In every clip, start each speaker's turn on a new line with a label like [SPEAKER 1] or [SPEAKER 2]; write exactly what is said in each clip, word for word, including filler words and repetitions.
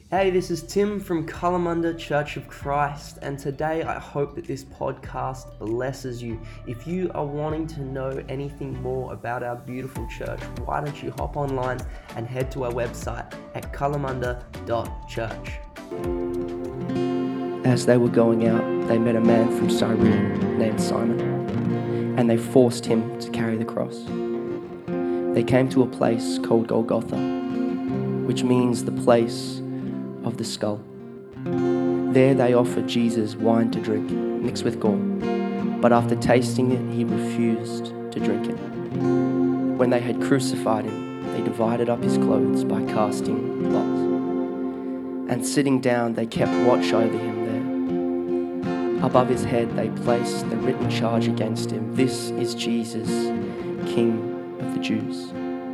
[SPEAKER 1] Hey, this is Tim from Kalamunda Church of Christ, and today I hope that this podcast blesses you. If you are wanting to know anything more about our beautiful church, why don't you hop online and head to our website at kalamunda dot church.
[SPEAKER 2] As they were going out, they met a man from Cyrene named Simon, and they forced him to carry the cross. They came to a place called Golgotha, which means the place of the skull. There they offered Jesus wine to drink, mixed with gall, but after tasting it, he refused to drink it. When they had crucified him, they divided up his clothes by casting lots. And sitting down, they kept watch over him there. Above his head, they placed the written charge against him: "This is Jesus, King of the Jews."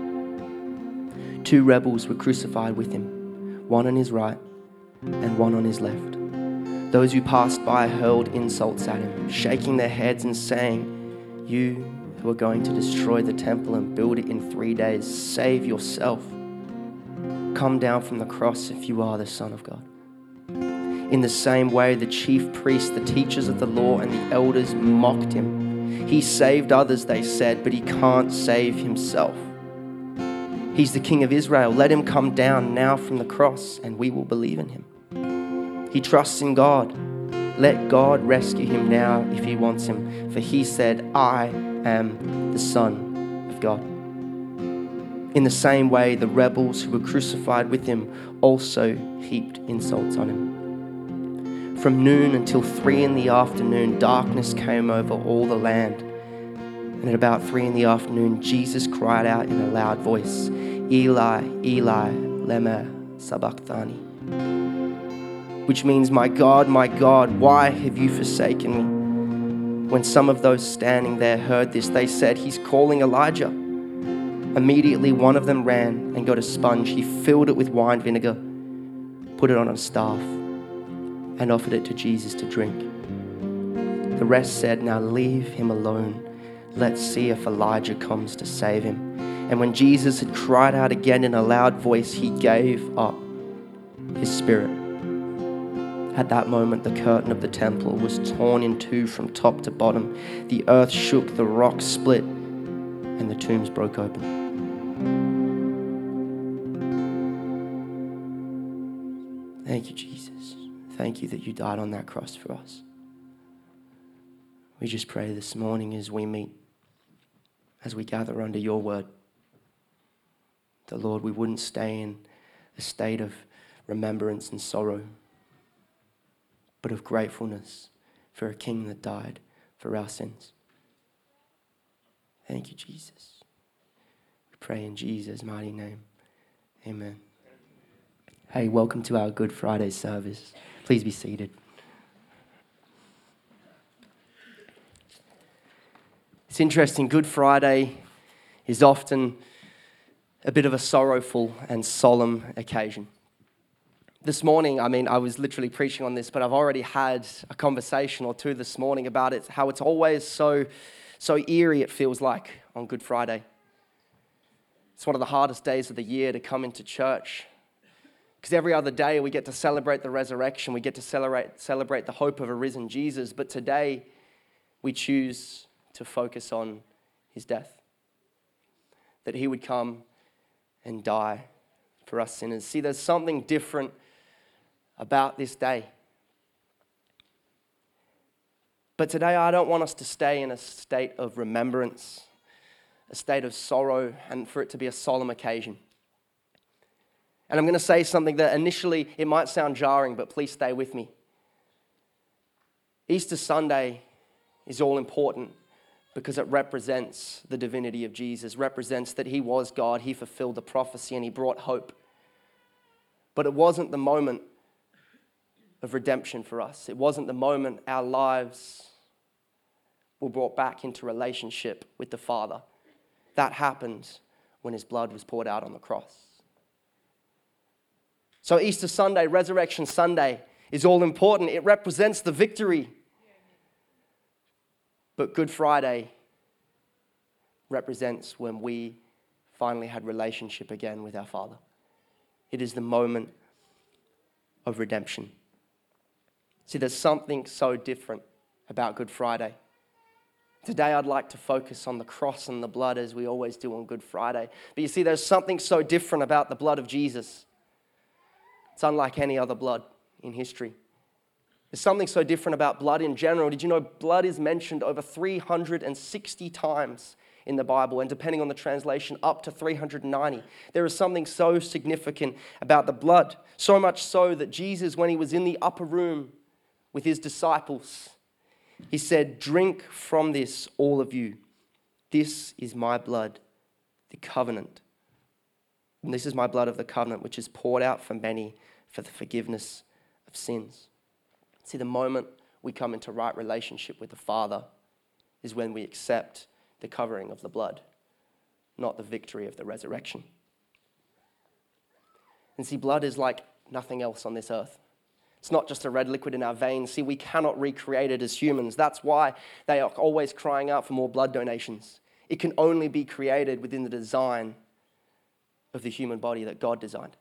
[SPEAKER 2] Two rebels were crucified with him, one on his right and one on his left. Those who passed by hurled insults at him, shaking their heads and saying, "You who are going to destroy the temple and build it in three days, save yourself. Come down from the cross if you are the Son of God." In the same way, the chief priests, the teachers of the law, and the elders mocked him. "He saved others," they said, "but he can't save himself. He's the King of Israel. Let him come down now from the cross and we will believe in him. He trusts in God. Let God rescue him now if he wants him. For he said, 'I am the Son of God.'" In the same way, the rebels who were crucified with him also heaped insults on him. From noon until three in the afternoon, darkness came over all the land. And at about three in the afternoon, Jesus cried out in a loud voice, "Eli, Eli, lema sabachthani," which means, "My God, my God, why have you forsaken me?" When some of those standing there heard this, they said, "He's calling Elijah." Immediately one of them ran and got a sponge. He filled it with wine vinegar, put it on a staff, and offered it to Jesus to drink. The rest said, "Now leave him alone. Let's see if Elijah comes to save him." And when Jesus had cried out again in a loud voice, he gave up his spirit. At that moment, the curtain of the temple was torn in two from top to bottom. The earth shook, the rocks split, and the tombs broke open. Thank you, Jesus. Thank you that you died on that cross for us. We just pray this morning as we meet, as we gather under your word, that, Lord, we wouldn't stay in a state of remembrance and sorrow, but of gratefulness for a King that died for our sins. Thank you, Jesus. We pray in Jesus' mighty name. Amen. Hey, welcome to our Good Friday service. Please be seated. It's interesting, Good Friday is often a bit of a sorrowful and solemn occasion. This morning, I mean, I was literally preaching on this, but I've already had a conversation or two this morning about it, how it's always so, so eerie, it feels like, on Good Friday. It's one of the hardest days of the year to come into church, because every other day we get to celebrate the resurrection, we get to celebrate, celebrate the hope of a risen Jesus, but today we choose to focus on his death, that he would come and die for us sinners. See, there's something different about this day. But today I don't want us to stay in a state of remembrance, a state of sorrow, and for it to be a solemn occasion. And I'm going to say something that initially it might sound jarring, but please stay with me. Easter Sunday is all important because it represents the divinity of Jesus, represents that he was God, he fulfilled the prophecy, and he brought hope. But it wasn't the moment of redemption for us. It wasn't the moment our lives were brought back into relationship with the Father. That happened when his blood was poured out on the cross. So Easter Sunday, Resurrection Sunday, is all important. It represents the victory. But Good Friday represents when we finally had relationship again with our Father. It is the moment of redemption. See, there's something so different about Good Friday. Today I'd like to focus on the cross and the blood as we always do on Good Friday. But you see, there's something so different about the blood of Jesus. It's unlike any other blood in history. There's something so different about blood in general. Did you know blood is mentioned over three hundred sixty times in the Bible, and depending on the translation, up to three hundred ninety. There is something so significant about the blood, so much so that Jesus, when he was in the upper room with his disciples, he said, "Drink from this, all of you. This is my blood, the covenant. And this is my blood of the covenant, which is poured out for many for the forgiveness of sins." See, the moment we come into right relationship with the Father is when we accept the covering of the blood, not the victory of the resurrection. And see, blood is like nothing else on this earth. It's not just a red liquid in our veins. See, we cannot recreate it as humans. That's why they are always crying out for more blood donations. It can only be created within the design of the human body that God designed.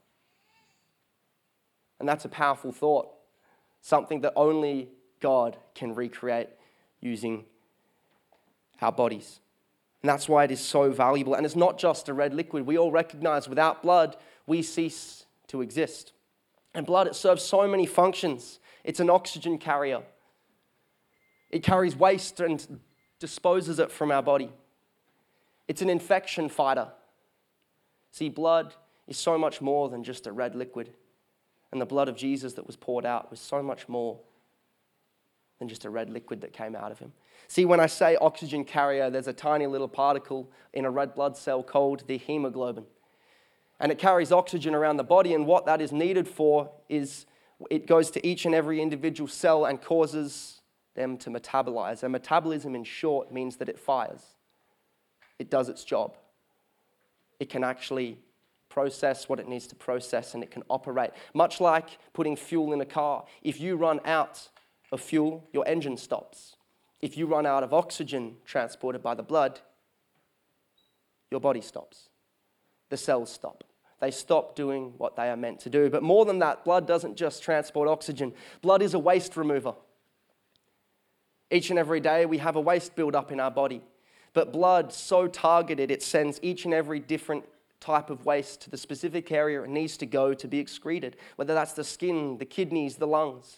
[SPEAKER 2] And that's a powerful thought, something that only God can recreate using our bodies. And that's why it is so valuable. And it's not just a red liquid. We all recognize without blood, we cease to exist. And blood, it serves so many functions. It's an oxygen carrier. It carries waste and disposes it from our body. It's an infection fighter. See, blood is so much more than just a red liquid. And the blood of Jesus that was poured out was so much more than just a red liquid that came out of him. See, when I say oxygen carrier, there's a tiny little particle in a red blood cell called the hemoglobin. And it carries oxygen around the body, and what that is needed for is it goes to each and every individual cell and causes them to metabolize. And metabolism, in short, means that it fires. It does its job. It can actually process what it needs to process, and it can operate. Much like putting fuel in a car. If you run out of fuel, your engine stops. If you run out of oxygen transported by the blood, your body stops. The cells stop. They stop doing what they are meant to do. But more than that, blood doesn't just transport oxygen. Blood is a waste remover. Each and every day we have a waste build up in our body. But blood, so targeted, it sends each and every different type of waste to the specific area it needs to go to be excreted, whether that's the skin, the kidneys, the lungs.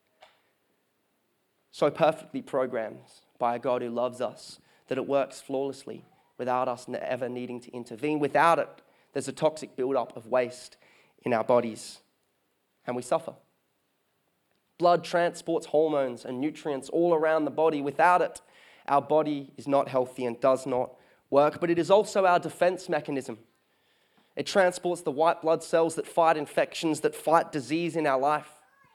[SPEAKER 2] So perfectly programmed by a God who loves us that it works flawlessly without us ever needing to intervene. Without it, there's a toxic buildup of waste in our bodies, and we suffer. Blood transports hormones and nutrients all around the body. Without it, our body is not healthy and does not work, but it is also our defense mechanism. It transports the white blood cells that fight infections, that fight disease in our life.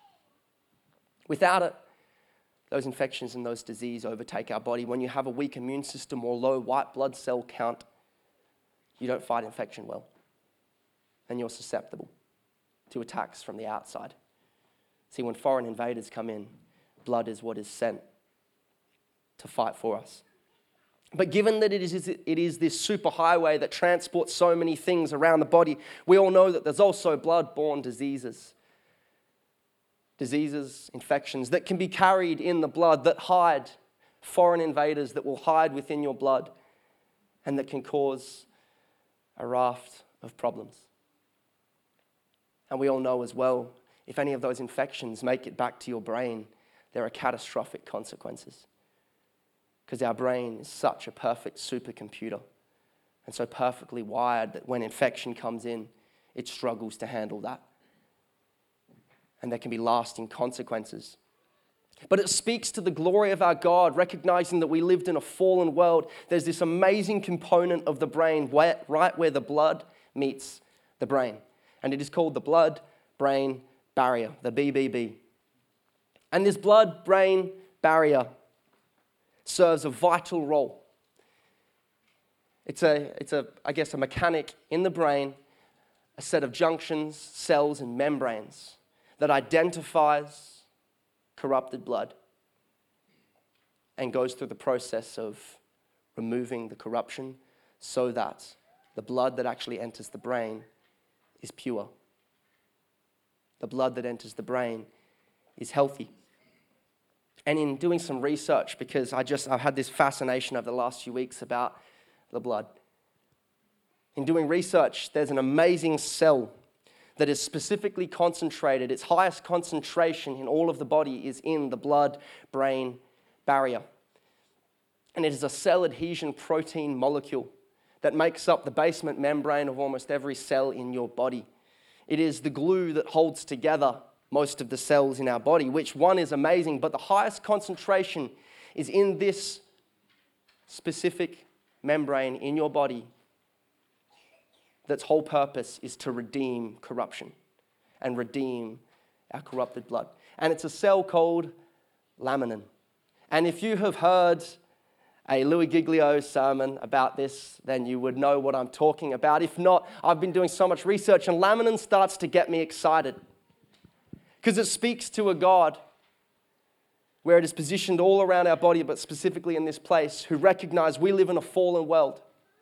[SPEAKER 2] Without it, those infections and those diseases overtake our body. When you have a weak immune system or low white blood cell count, you don't fight infection well, and you're susceptible to attacks from the outside. See, when foreign invaders come in, blood is what is sent to fight for us. But given that it is, it is this superhighway that transports so many things around the body, we all know that there's also blood-borne diseases. Diseases, infections that can be carried in the blood, that hide, foreign invaders that will hide within your blood and that can cause a raft of problems. And we all know as well, if any of those infections make it back to your brain, there are catastrophic consequences. Because our brain is such a perfect supercomputer and so perfectly wired that when infection comes in, it struggles to handle that. And there can be lasting consequences. But it speaks to the glory of our God, recognizing that we lived in a fallen world. There's this amazing component of the brain where, right where the blood meets the brain. And it is called the blood-brain barrier, the B B B. And this blood-brain barrier serves a vital role. It's a, it's a, I guess, a mechanic in the brain, a set of junctions, cells, and membranes that identifies corrupted blood and goes through the process of removing the corruption so that the blood that actually enters the brain is pure. the blood that enters the brain, is healthy. And in doing some research, because I just, I've had this fascination over the last few weeks about the blood. In doing research, there's an amazing cell that is specifically concentrated. Its highest concentration in all of the body is in the blood-brain barrier. And it is a cell adhesion protein molecule that makes up the basement membrane of almost every cell in your body. It is the glue that holds together most of the cells in our body, which one is amazing, but the highest concentration is in this specific membrane in your body that's whole purpose is to redeem corruption and redeem our corrupted blood. And it's a cell called laminin. And if you have heard a Louis Giglio sermon about this, then you would know what I'm talking about. If not, I've been doing so much research, and laminin starts to get me excited because it speaks to a God where it is positioned all around our body, but specifically in this place, who recognize we live in a fallen world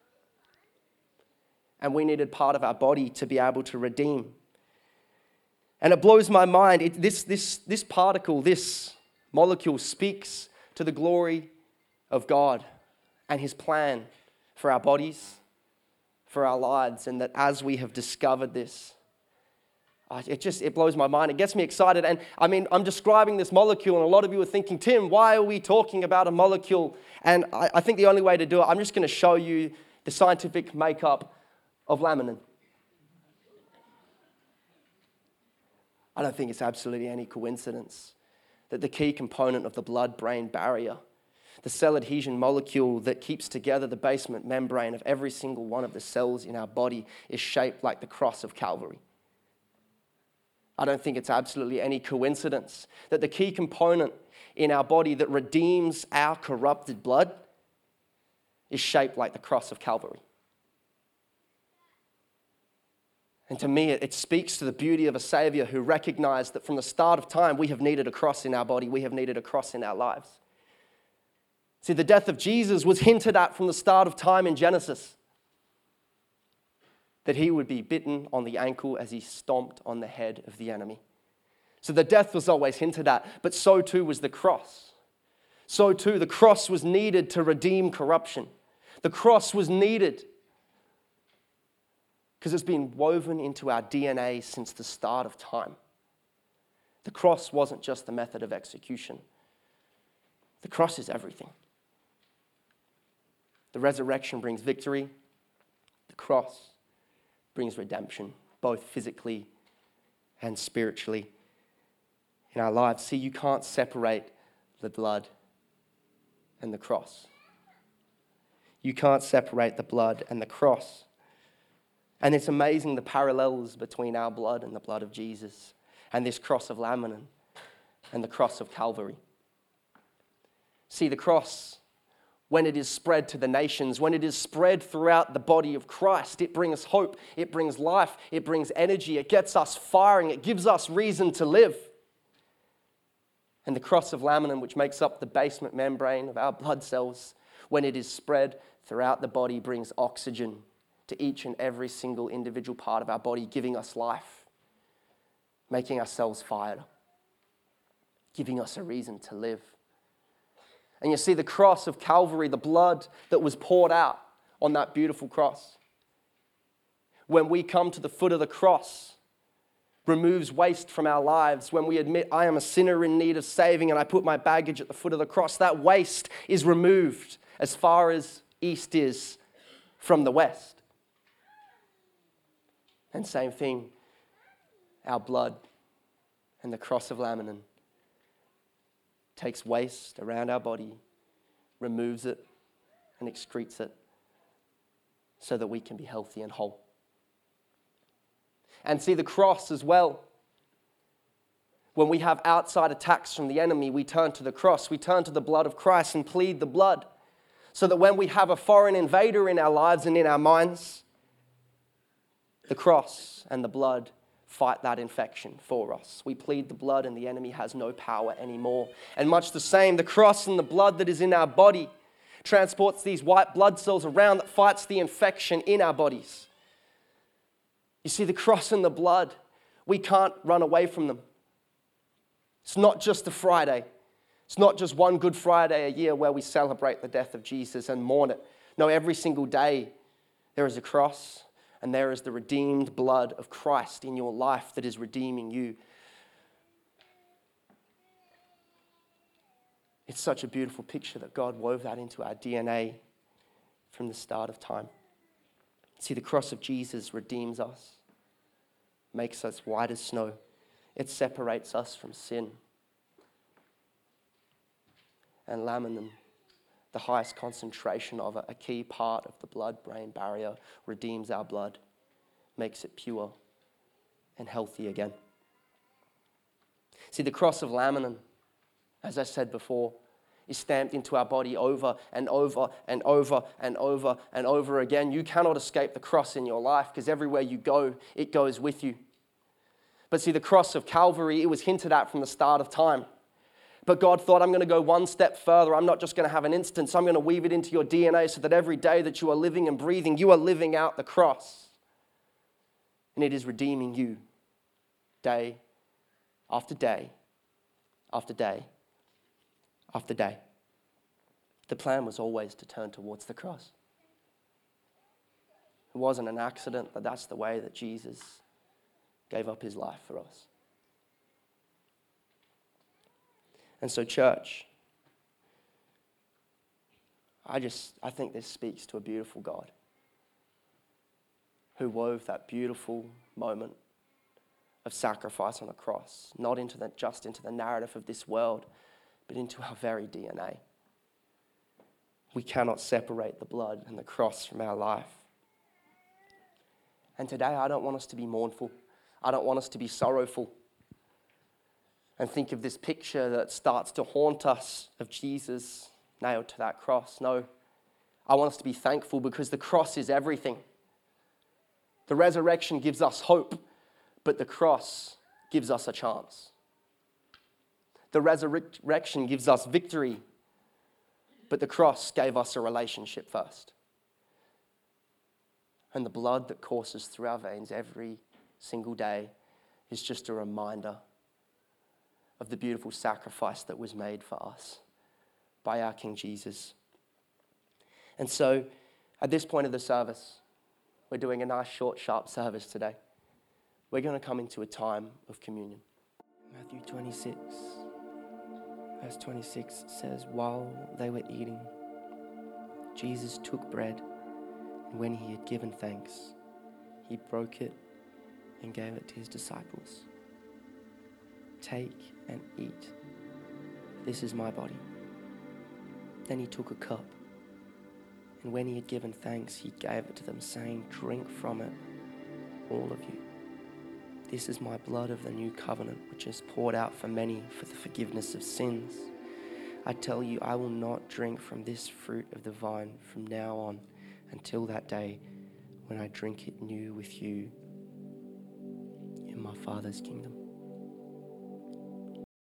[SPEAKER 2] and we needed part of our body to be able to redeem. And it blows my mind. It, this, this, this particle, this molecule speaks to the glory of God and his plan for our bodies, for our lives, and that as we have discovered this, it just, it blows my mind. It gets me excited. And I mean, I'm describing this molecule, and a lot of you are thinking, Tim, why are we talking about a molecule? And I, I think the only way to do it, I'm just going to show you the scientific makeup of laminin. I don't think it's absolutely any coincidence that the key component of the blood-brain barrier, the cell adhesion molecule that keeps together the basement membrane of every single one of the cells in our body, is shaped like the cross of Calvary. I don't think it's absolutely any coincidence that the key component in our body that redeems our corrupted blood is shaped like the cross of Calvary. And to me, it speaks to the beauty of a Savior who recognized that from the start of time, we have needed a cross in our body, we have needed a cross in our lives. See, the death of Jesus was hinted at from the start of time in Genesis, that he would be bitten on the ankle as he stomped on the head of the enemy. So the death was always hinted at, but so too was the cross. So too, the cross was needed to redeem corruption. The cross was needed because it's been woven into our D N A since the start of time. The cross wasn't just the method of execution. The cross is everything. The resurrection brings victory. The cross brings redemption, both physically and spiritually in our lives. See, you can't separate the blood and the cross. You can't separate the blood and the cross. And it's amazing the parallels between our blood and the blood of Jesus, and this cross of laminin and the cross of Calvary. See, the cross, when it is spread to the nations, when it is spread throughout the body of Christ, it brings hope, it brings life, it brings energy, it gets us firing, it gives us reason to live. And the cross of laminin, which makes up the basement membrane of our blood cells, when it is spread throughout the body, brings oxygen to each and every single individual part of our body, giving us life, making our cells fire, giving us a reason to live. And you see the cross of Calvary, the blood that was poured out on that beautiful cross. When we come to the foot of the cross, removes waste from our lives. When we admit, I am a sinner in need of saving, and I put my baggage at the foot of the cross, that waste is removed as far as east is from the west. And same thing, our blood and the cross of laminin takes waste around our body, removes it, and excretes it so that we can be healthy and whole. And see the cross as well. When we have outside attacks from the enemy, we turn to the cross, we turn to the blood of Christ and plead the blood, so that when we have a foreign invader in our lives and in our minds, the cross and the blood fight that infection for us. We plead the blood and the enemy has no power anymore. And much the same, the cross and the blood that is in our body transports these white blood cells around that fights the infection in our bodies. You see, the cross and the blood We can't run away from them. It's not just a Friday. It's not just one Good Friday a year where we celebrate the death of Jesus and mourn it. No, every single day there is a cross and there is the redeemed blood of Christ in your life that is redeeming you. It's such a beautiful picture that God wove that into our D N A from the start of time. See, the cross of Jesus redeems us, makes us white as snow. It separates us from sin. And laminin, the highest concentration of it, a key part of the blood-brain barrier, redeems our blood, makes it pure and healthy again. See, the cross of laminin, as I said before, is stamped into our body over and over and over and over and over again. You cannot escape the cross in your life because everywhere you go, it goes with you. But see, the cross of Calvary, it was hinted at from the start of time. But God thought, I'm going to go one step further. I'm not just going to have an instance. I'm going to weave it into your D N A so that every day that you are living and breathing, you are living out the cross. And it is redeeming you day after day after day after day. The plan was always to turn towards the cross. It wasn't an accident that that's the way that Jesus gave up his life for us. And so, church, I just, I think this speaks to a beautiful God who wove that beautiful moment of sacrifice on a cross, not into the, just into the narrative of this world, but into our very D N A. We cannot separate the blood and the cross from our life. And today, I don't want us to be mournful. I don't want us to be sorrowful and think of this picture that starts to haunt us of Jesus nailed to that cross. No, I want us to be thankful because the cross is everything. The resurrection gives us hope, but the cross gives us a chance. The resurrection gives us victory, but the cross gave us a relationship first. And the blood that courses through our veins every single day is just a reminder of the beautiful sacrifice that was made for us by our King Jesus. And so, at this point of the service, we're doing a nice, short, sharp service today. We're going to come into a time of communion. Matthew twenty-six, verse twenty-six says, while they were eating, Jesus took bread, and when he had given thanks, he broke it and gave it to his disciples. Take and eat. This is my body. Then he took a cup, and when he had given thanks, he gave it to them, saying, drink from it, all of you. This is my blood of the new covenant, which is poured out for many for the forgiveness of sins. I tell you, I will not drink from this fruit of the vine from now on until that day when I drink it new with you in my Father's kingdom.